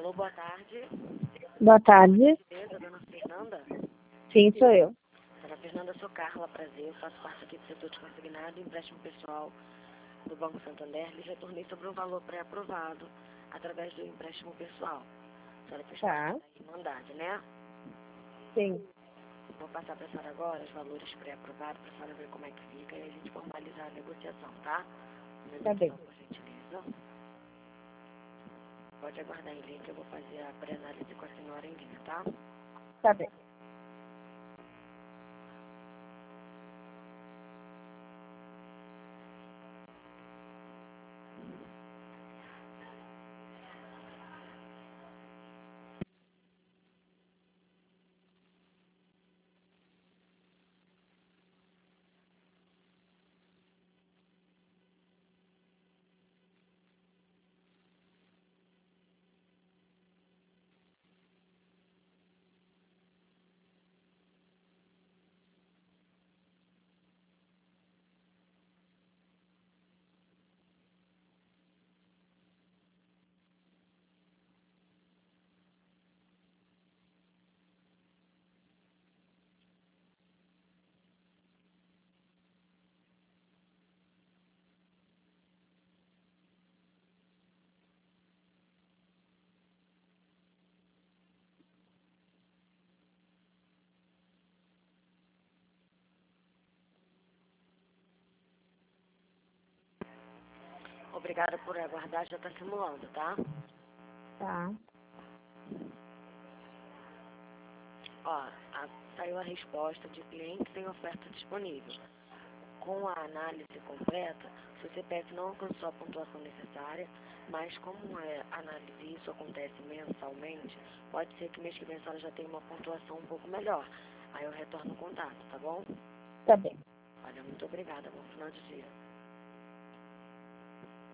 Alô, boa tarde. Boa tarde. Da dona Fernanda? Sim, sou eu. Dona Fernanda, sou Carla, prazer. Eu faço parte aqui do setor de consignado e empréstimo pessoal do Banco Santander. Lhes retornei sobre um valor pré-aprovado através do empréstimo pessoal. A senhora fez parte da Irmandade, né? Sim. Vou passar para a senhora agora os valores pré-aprovados para a senhora ver como é que fica e a gente formalizar a negociação, tá? Tá bem. Por gentileza. Pode aguardar em linha que eu vou fazer a pré-análise com a senhora em linha, tá? Tá bem. Obrigada por aguardar, já está simulando, tá? Tá. Ó, saiu a resposta de cliente sem oferta disponível. Com a análise completa, o seu CPF não alcançou a pontuação necessária, mas como a análise isso acontece mensalmente, pode ser que mês que vem a senhora já tenha uma pontuação um pouco melhor. Aí eu retorno o contato, tá bom? Tá bem. Olha, muito obrigada, bom final de dia.